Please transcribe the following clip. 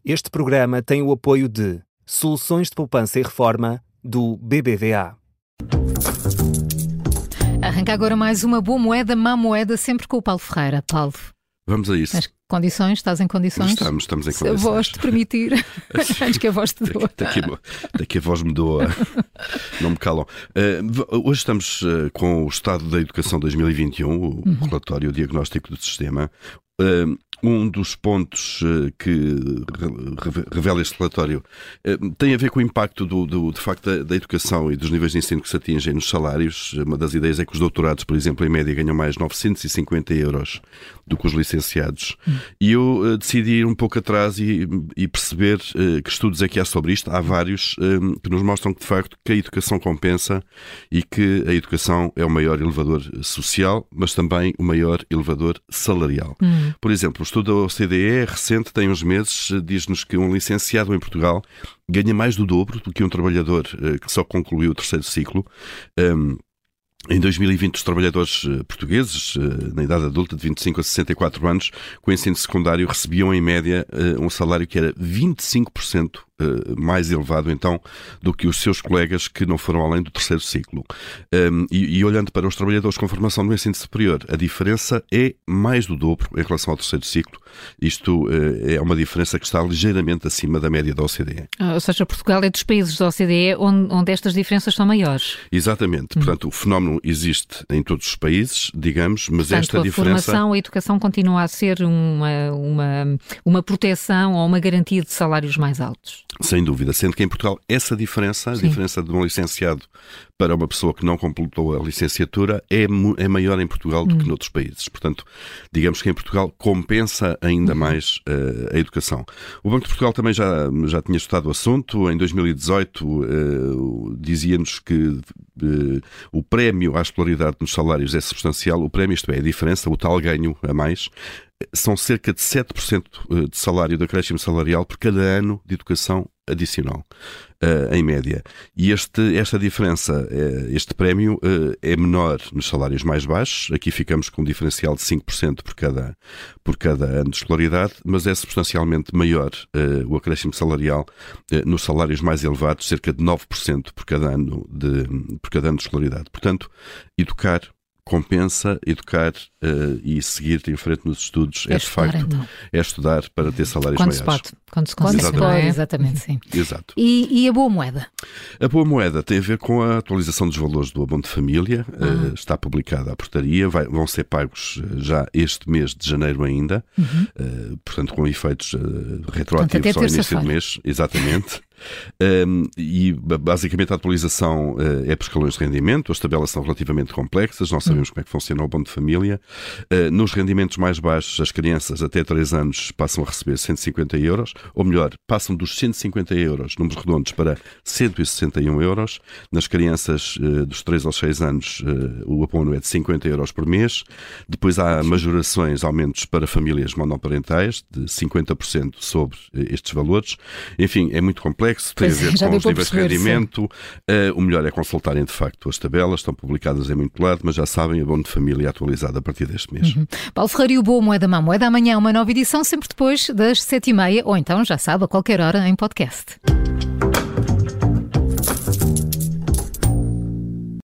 Este programa tem o apoio de Soluções de Poupança e Reforma do BBVA. Arranca agora mais uma boa moeda, má moeda, sempre com o Paulo Ferreira. Paulo, vamos a isso. tens condições? Estás em condições? Estamos em Se a condições. voz te permitir, antes que a voz te doa. Daqui a voz me doa. Não me calam. Hoje estamos com o Estado da Educação 2021, o relatório diagnóstico do sistema. Um dos pontos que revela este relatório tem a ver com o impacto de facto da educação e dos níveis de ensino que se atingem nos salários. Uma das ideias é que os doutorados, por exemplo, em média ganham mais 950 euros do que os licenciados. E eu decidi ir um pouco atrás e perceber que estudos é que há sobre isto. Há vários que nos mostram que, de facto, que a educação compensa e que a educação é o maior elevador social, mas também o maior elevador salarial. Por exemplo, o estudo da OCDE recente, tem uns meses, diz-nos que um licenciado em Portugal ganha mais do dobro do que um trabalhador que só concluiu o terceiro ciclo. Em 2020, os trabalhadores portugueses, na idade adulta de 25 a 64 anos, com ensino secundário, recebiam em média um salário que era 25% mais elevado, então, do que os seus colegas que não foram além do terceiro ciclo. E olhando para os trabalhadores com formação no ensino superior, a diferença é mais do dobro em relação ao terceiro ciclo. Isto é uma diferença que está ligeiramente acima da média da OCDE. Ou seja, Portugal é dos países da OCDE onde estas diferenças são maiores. Exatamente. Portanto, o fenómeno existe em todos os países, digamos, mas portanto, esta diferença... A formação, a educação continua a ser uma proteção ou uma garantia de salários mais altos. Sem dúvida, sendo que em Portugal essa diferença, a diferença de um licenciado para uma pessoa que não completou a licenciatura é maior em Portugal do que noutros países. Portanto, digamos que em Portugal compensa ainda mais a educação. O Banco de Portugal também já tinha estudado o assunto. Em 2018 dizia-nos que o prémio à escolaridade nos salários é substancial. O prémio, isto é, a diferença, o tal ganho a mais, são cerca de 7% de salário, de acréscimo salarial por cada ano de educação adicional, em média. E esta diferença, este prémio, é menor nos salários mais baixos. Aqui ficamos com um diferencial de 5% por cada ano de escolaridade, mas é substancialmente maior o acréscimo salarial nos salários mais elevados, cerca de 9% por cada ano de escolaridade. Portanto, educar compensa, educar e seguir em frente nos estudos é de facto então. É estudar para ter salários maiores. Quando se consegue, não é? Exatamente, sim. Exato. E a boa moeda? A boa moeda tem a ver com a atualização dos valores do abono de família. Está publicada a portaria, vão ser pagos já este mês de janeiro ainda, portanto com efeitos retroativos ao início do mês. Exatamente. E basicamente a atualização é por escalões de rendimento. As tabelas são relativamente complexas, não sabemos como é que funciona o abono de família. Nos rendimentos mais baixos, as crianças até 3 anos passam a receber 150 euros, ou melhor, passam dos 150 euros, números redondos, para 161 euros. Nas crianças dos 3 aos 6 anos, o abono é de 50 euros por mês. Depois há majorações, aumentos para famílias monoparentais de 50% sobre estes valores. Enfim, é muito complexo, tem a ver com os níveis de rendimento. O melhor é consultarem de facto as tabelas, estão publicadas em muito lado, mas já sabem, abono de família atualizado a partir deste mês. Paulo Ferreira e o Boa Moeda, Má Moeda. Amanhã uma nova edição, sempre depois das 7h30, ou então, já sabe, a qualquer hora em podcast.